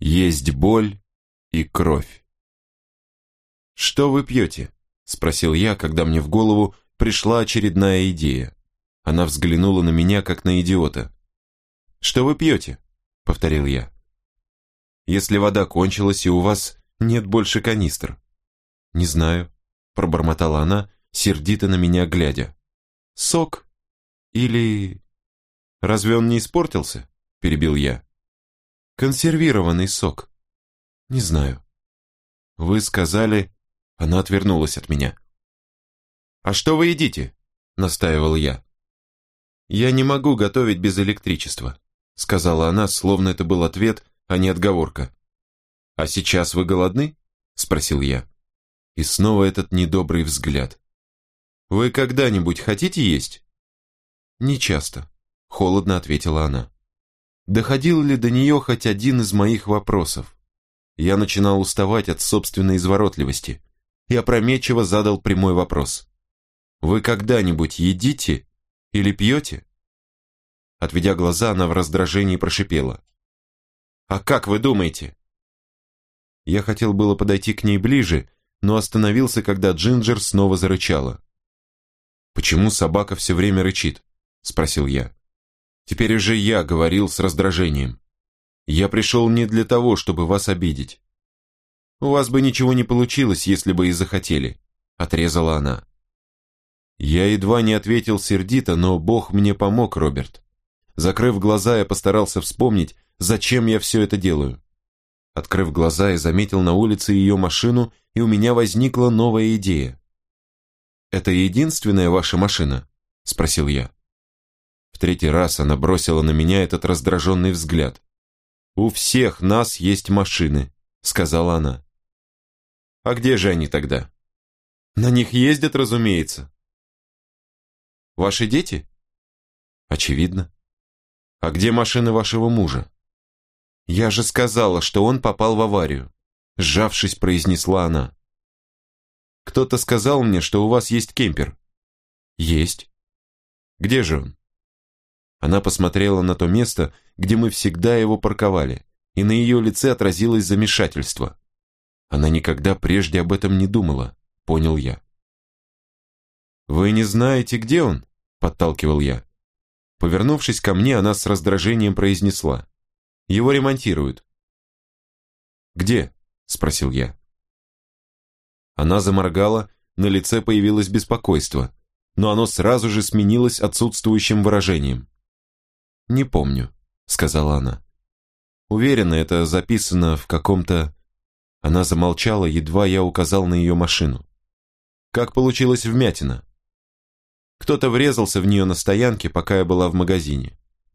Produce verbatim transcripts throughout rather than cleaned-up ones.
Есть боль и кровь. «Что вы пьете?» – спросил я, когда мне в голову пришла очередная идея. Она взглянула на меня, как на идиота. «Что вы пьете?» – повторил я. «Если вода кончилась и у вас нет больше канистр». «Не знаю», – пробормотала она, сердито на меня глядя. «Сок? Или...» «Разве он не испортился?» – перебил я. «Консервированный сок. Не знаю». «Вы сказали...» Она отвернулась от меня. «А что вы едите?» – настаивал я. «Я не могу готовить без электричества», – сказала она, словно это был ответ, а не отговорка. «А сейчас вы голодны?» – спросил я. И снова этот недобрый взгляд. «Вы когда-нибудь хотите есть?» «Не часто», – холодно ответила она. Доходил ли до нее хоть один из моих вопросов? Я начинал уставать от собственной изворотливости и опрометчиво задал прямой вопрос. «Вы когда-нибудь едите или пьете?» Отведя глаза, она в раздражении прошипела. «А как вы думаете?» Я хотел было подойти к ней ближе, но остановился, когда Джинджер снова зарычала. «Почему собака все время рычит?» – спросил я. Теперь уже я говорил с раздражением. «Я пришел не для того, чтобы вас обидеть. У вас бы ничего не получилось, если бы и захотели», – отрезала она. Я едва не ответил сердито, но Бог мне помог, Роберт. Закрыв глаза, я постарался вспомнить, зачем я все это делаю. Открыв глаза, я заметил на улице ее машину, и у меня возникла новая идея. «Это единственная ваша машина?» – спросил я. В третий раз она бросила на меня этот раздраженный взгляд. «У всех нас есть машины», – сказала она. «А где же они тогда?» «На них ездят, разумеется». «Ваши дети?» «Очевидно». «А где машины вашего мужа?» «Я же сказала, что он попал в аварию», – сжавшись, произнесла она. «Кто-то сказал мне, что у вас есть кемпер». «Есть». «Где же он?» Она посмотрела на то место, где мы всегда его парковали, и на ее лице отразилось замешательство. Она никогда прежде об этом не думала, понял я. «Вы не знаете, где он?» – подталкивал я. Повернувшись ко мне, она с раздражением произнесла. «Его ремонтируют». «Где?» – спросил я. Она заморгала, на лице появилось беспокойство, но оно сразу же сменилось отсутствующим выражением. «Не помню», — сказала она. «Уверена, это записано в каком-то...» Она замолчала, едва я указал на ее машину. «Как получилась вмятина?» «Кто-то врезался в нее на стоянке, пока я была в магазине».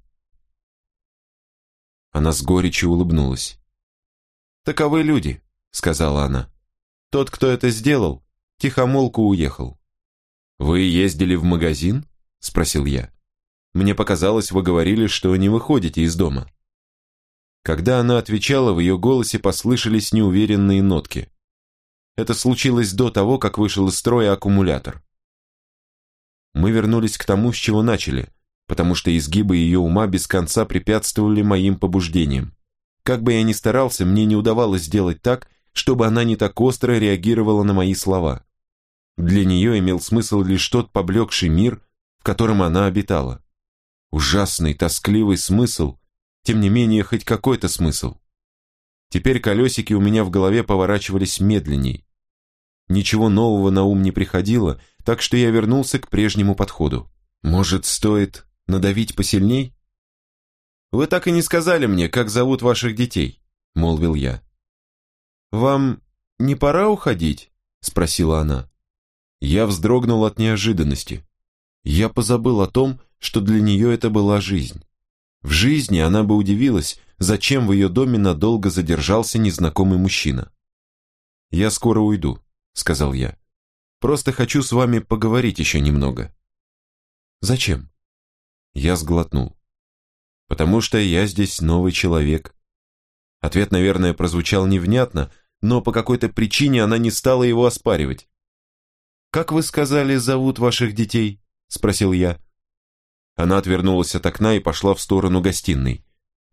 Она с горечью улыбнулась. «Таковы люди», — сказала она. «Тот, кто это сделал, тихомолку уехал». «Вы ездили в магазин?» — спросил я. «Мне показалось, вы говорили, что не выходите из дома». Когда она отвечала, в ее голосе послышались неуверенные нотки. Это случилось до того, как вышел из строя аккумулятор. Мы вернулись к тому, с чего начали, потому что изгибы ее ума без конца препятствовали моим побуждениям. Как бы я ни старался, мне не удавалось сделать так, чтобы она не так остро реагировала на мои слова. Для нее имел смысл лишь тот поблекший мир, в котором она обитала. Ужасный, тоскливый смысл, тем не менее, хоть какой-то смысл. Теперь колесики у меня в голове поворачивались медленней. Ничего нового на ум не приходило, так что я вернулся к прежнему подходу. Может, стоит надавить посильней? «Вы так и не сказали мне, как зовут ваших детей», — молвил я. «Вам не пора уходить?» — спросила она. Я вздрогнул от неожиданности. Я позабыл о том, что для нее это была жизнь. В жизни она бы удивилась, зачем в ее доме надолго задержался незнакомый мужчина. «Я скоро уйду», — сказал я. «Просто хочу с вами поговорить еще немного». «Зачем?» Я сглотнул. «Потому что я здесь новый человек». Ответ, наверное, прозвучал невнятно, но по какой-то причине она не стала его оспаривать. «Как вы сказали, зовут ваших детей?» – спросил я. Она отвернулась от окна и пошла в сторону гостиной.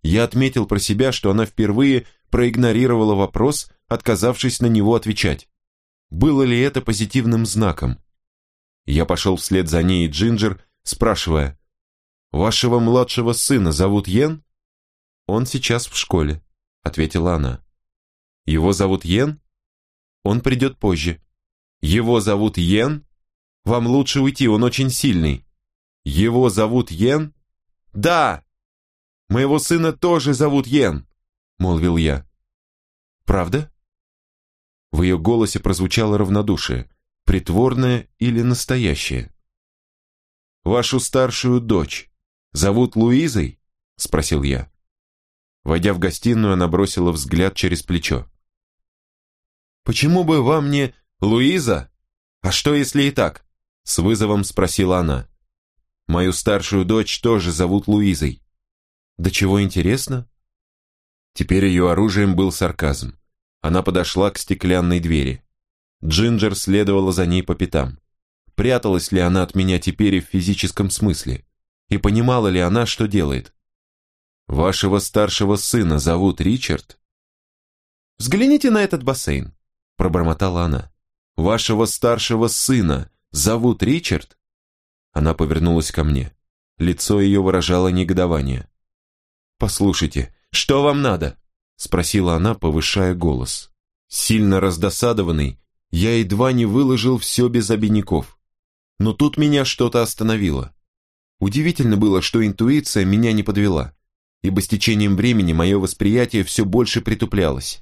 Я отметил про себя, что она впервые проигнорировала вопрос, отказавшись на него отвечать. Было ли это позитивным знаком? Я пошел вслед за ней и Джинджер, спрашивая, «Вашего младшего сына зовут Йен?» «Он сейчас в школе», — ответила она. «Его зовут Йен?» «Он придет позже». «Его зовут Йен? Вам лучше уйти, он очень сильный». «Его зовут Йен?» «Да! Моего сына тоже зовут Йен», — молвил я. «Правда?» В ее голосе прозвучало равнодушие, притворное или настоящее. «Вашу старшую дочь зовут Луизой?» — спросил я. Войдя в гостиную, она бросила взгляд через плечо. «Почему бы вам не Луиза? А что, если и так?» — с вызовом спросила она. «Мою старшую дочь тоже зовут Луизой». «Да чего интересно?» Теперь ее оружием был сарказм. Она подошла к стеклянной двери. Джинджер следовала за ней по пятам. Пряталась ли она от меня теперь и в физическом смысле? И понимала ли она, что делает? «Вашего старшего сына зовут Ричард?» «Взгляните на этот бассейн», — пробормотала она. «Вашего старшего сына зовут Ричард?» Она повернулась ко мне. Лицо ее выражало негодование. «Послушайте, что вам надо?» — спросила она, повышая голос. Сильно раздосадованный, я едва не выложил все без обиняков. Но тут меня что-то остановило. Удивительно было, что интуиция меня не подвела, ибо с течением времени мое восприятие все больше притуплялось.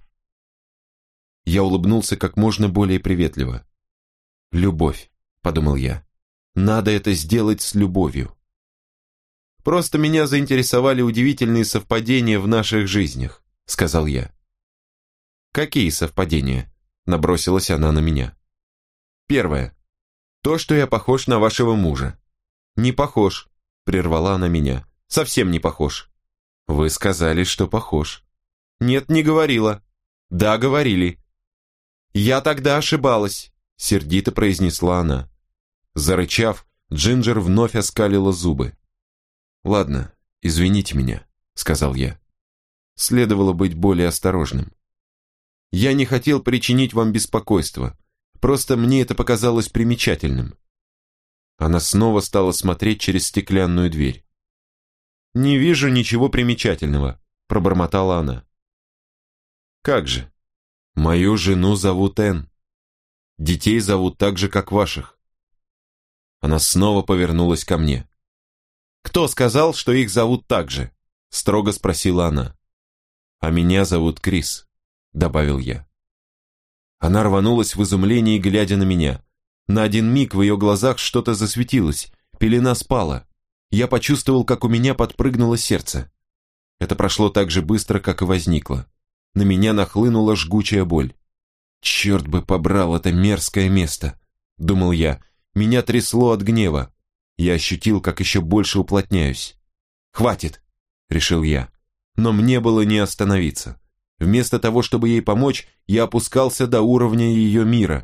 Я улыбнулся как можно более приветливо. «Любовь», — подумал я, — «надо это сделать с любовью». «Просто меня заинтересовали удивительные совпадения в наших жизнях», — сказал я. «Какие совпадения?» — набросилась она на меня. «Первое. То, что я похож на вашего мужа». «Не похож», — прервала она меня. «Совсем не похож». «Вы сказали, что похож». «Нет, не говорила». «Да, говорили». «Я тогда ошибалась», — сердито произнесла она. Зарычав, Джинджер вновь оскалила зубы. «Ладно, извините меня», — сказал я. Следовало быть более осторожным. Я не хотел причинить вам беспокойство, просто мне это показалось примечательным. Она снова стала смотреть через стеклянную дверь. «Не вижу ничего примечательного», — пробормотала она. «Как же? Мою жену зовут Энн. Детей зовут так же, как ваших». Она снова повернулась ко мне. «Кто сказал, что их зовут так же?» — строго спросила она. «А меня зовут Крис», — добавил я. Она рванулась в изумлении, глядя на меня. На один миг в ее глазах что-то засветилось, пелена спала. Я почувствовал, как у меня подпрыгнуло сердце. Это прошло так же быстро, как и возникло. На меня нахлынула жгучая боль. «Черт бы побрал это мерзкое место», — думал я. Меня трясло от гнева. Я ощутил, как еще больше уплотняюсь. «Хватит», — решил я. Но мне было не остановиться. Вместо того, чтобы ей помочь, я опускался до уровня ее мира.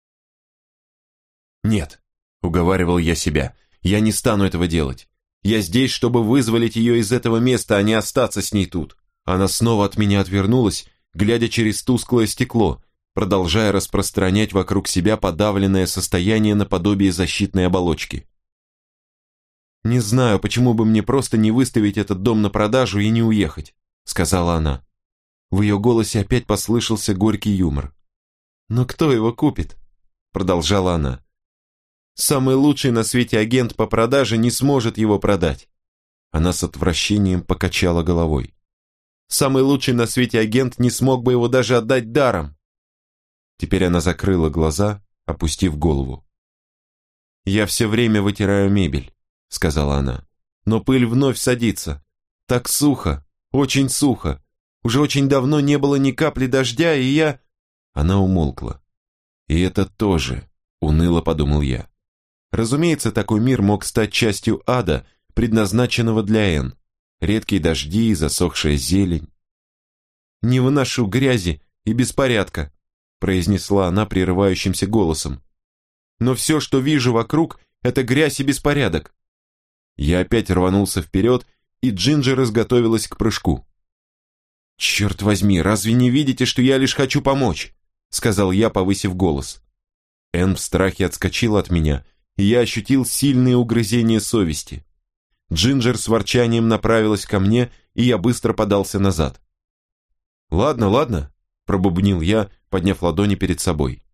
«Нет», — уговаривал я себя, — «я не стану этого делать. Я здесь, чтобы вызволить ее из этого места, а не остаться с ней тут». Она снова от меня отвернулась, глядя через тусклое стекло, продолжая распространять вокруг себя подавленное состояние наподобие защитной оболочки. «Не знаю, почему бы мне просто не выставить этот дом на продажу и не уехать», — сказала она. В ее голосе опять послышался горький юмор. «Но кто его купит?» — продолжала она. «Самый лучший на свете агент по продаже не сможет его продать». Она с отвращением покачала головой. «Самый лучший на свете агент не смог бы его даже отдать даром». Теперь она закрыла глаза, опустив голову. «Я все время вытираю мебель», — сказала она. «Но пыль вновь садится. Так сухо, очень сухо. Уже очень давно не было ни капли дождя, и я...» Она умолкла. «И это тоже», — уныло подумал я. Разумеется, такой мир мог стать частью ада, предназначенного для Энн. Редкие дожди, засохшая зелень. «Не выношу грязи и беспорядка», — произнесла она прерывающимся голосом. «Но все, что вижу вокруг, это грязь и беспорядок». Я опять рванулся вперед, и Джинджер изготовилась к прыжку. «Черт возьми, разве не видите, что я лишь хочу помочь?» сказал я, повысив голос. Энн в страхе отскочила от меня, и я ощутил сильные угрызения совести. Джинджер с ворчанием направилась ко мне, и я быстро подался назад. «Ладно, ладно», – пробубнил я, подняв ладони перед собой.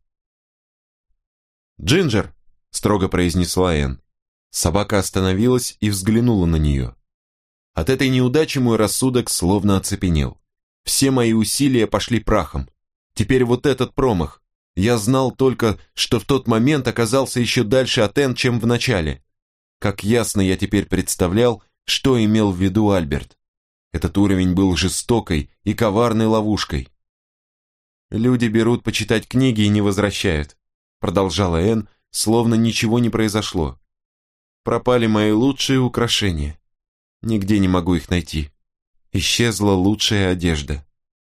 «Джинджер!» – строго произнесла Энн. Собака остановилась и взглянула на нее. От этой неудачи мой рассудок словно оцепенел. Все мои усилия пошли прахом. Теперь вот этот промах. Я знал только, что в тот момент оказался еще дальше от Энн, чем в начале. Как ясно я теперь представлял, что имел в виду Альберт. Этот уровень был жестокой и коварной ловушкой. «Люди берут почитать книги и не возвращают», продолжала Энн, словно ничего не произошло. «Пропали мои лучшие украшения. Нигде не могу их найти. Исчезла лучшая одежда».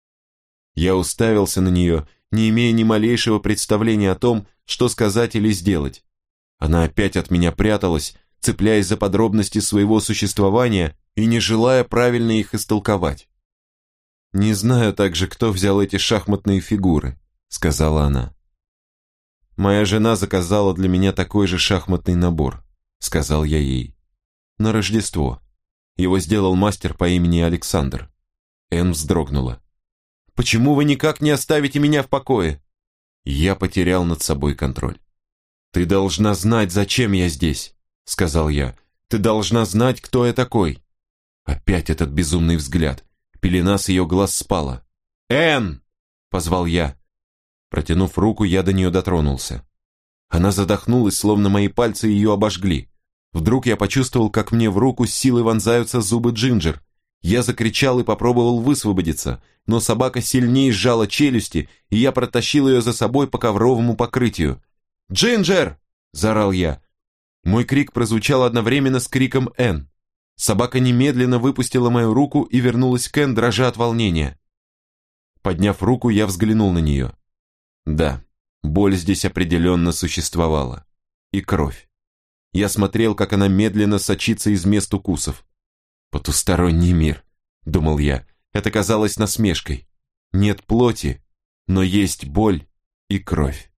Я уставился на нее, не имея ни малейшего представления о том, что сказать или сделать. Она опять от меня пряталась, цепляясь за подробности своего существования и не желая правильно их истолковать. «Не знаю также, кто взял эти шахматные фигуры», — сказала она. «Моя жена заказала для меня такой же шахматный набор», — сказал я ей. «На Рождество. Его сделал мастер по имени Александр». Энн вздрогнула. «Почему вы никак не оставите меня в покое?» Я потерял над собой контроль. «Ты должна знать, зачем я здесь», — сказал я. «Ты должна знать, кто я такой». Опять этот безумный взгляд. Пелена с ее глаз спала. «Энн!» — позвал я. Протянув руку, я до нее дотронулся. Она задохнулась, словно мои пальцы ее обожгли. Вдруг я почувствовал, как мне в руку с силой вонзаются зубы Джинджер. Я закричал и попробовал высвободиться, но собака сильнее сжала челюсти, и я протащил ее за собой по ковровому покрытию. «Джинджер!» – заорал я. Мой крик прозвучал одновременно с криком Энн. Собака немедленно выпустила мою руку и вернулась к Энн, дрожа от волнения. Подняв руку, я взглянул на нее. Да, боль здесь определенно существовала. И кровь. Я смотрел, как она медленно сочится из мест укусов. «Потусторонний мир», — думал я, — это казалось насмешкой. Нет плоти, но есть боль и кровь.